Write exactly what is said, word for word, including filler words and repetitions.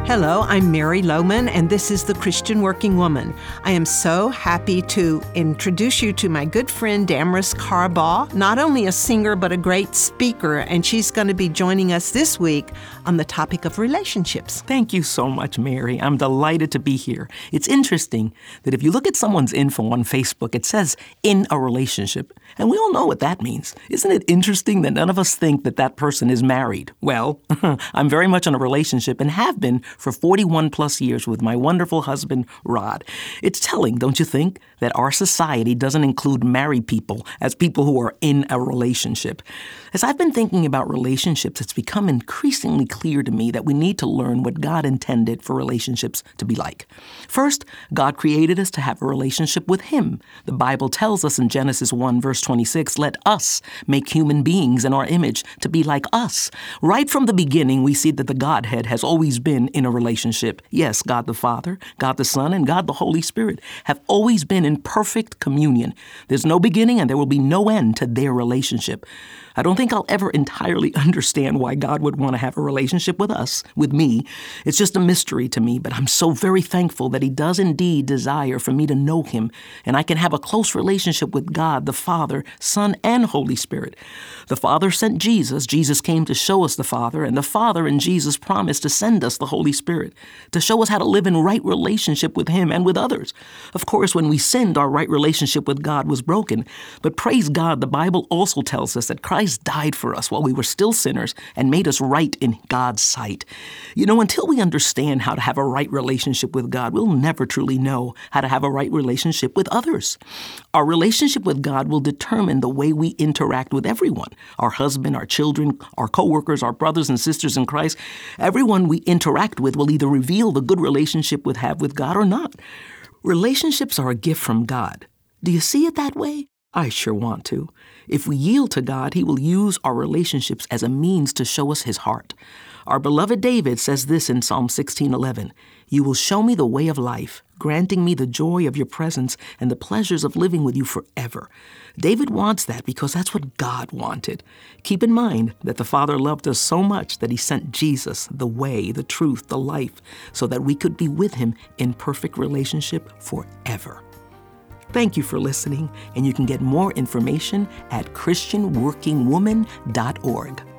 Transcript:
Hello, I'm Mary Lohman, and this is The Christian Working Woman. I am so happy to introduce you to my good friend Damaris Carbaugh, not only a singer, but a great speaker, and she's going to be joining us this week on the topic of relationships. Thank you so much, Mary. I'm delighted to be here. It's interesting that if you look at someone's info on Facebook, it says, in a relationship, and we all know what that means. Isn't it interesting that none of us think that that person is married? Well, I'm very much in a relationship and have been for forty-one plus years with my wonderful husband, Rod. It's telling, don't you think, that our society doesn't include married people as people who are in a relationship. As I've been thinking about relationships, it's become increasingly clear to me that we need to learn what God intended for relationships to be like. First, God created us to have a relationship with Him. The Bible tells us in Genesis one, verse twenty-six, let us make human beings in our image to be like us. Right from the beginning, we see that the Godhead has always been in a relationship. Yes, God the Father, God the Son, and God the Holy Spirit have always been in perfect communion. There's no beginning and there will be no end to their relationship. I don't think I'll ever entirely understand why God would want to have a relationship with us, with me. It's just a mystery to me, but I'm so very thankful that He does indeed desire for me to know Him, and I can have a close relationship with God, the Father, Son, and Holy Spirit. The Father sent Jesus. Jesus came to show us the Father, and the Father and Jesus promised to send us the Holy Spirit to show us how to live in right relationship with Him and with others. Of course, when we sinned, our right relationship with God was broken, but praise God, the Bible also tells us that Christ Christ died for us while we were still sinners and made us right in God's sight. You know, until we understand how to have a right relationship with God, we'll never truly know how to have a right relationship with others. Our relationship with God will determine the way we interact with everyone, our husband, our children, our coworkers, our brothers and sisters in Christ. Everyone we interact with will either reveal the good relationship we have with God or not. Relationships are a gift from God. Do you see it that way? I sure want to. If we yield to God, He will use our relationships as a means to show us His heart. Our beloved David says this in Psalm sixteen eleven, "You will show me the way of life, granting me the joy of your presence and the pleasures of living with you forever." David wants that because that's what God wanted. Keep in mind that the Father loved us so much that He sent Jesus, the way, the truth, the life, so that we could be with Him in perfect relationship forever. Thank you for listening, and you can get more information at Christian Working Woman dot org.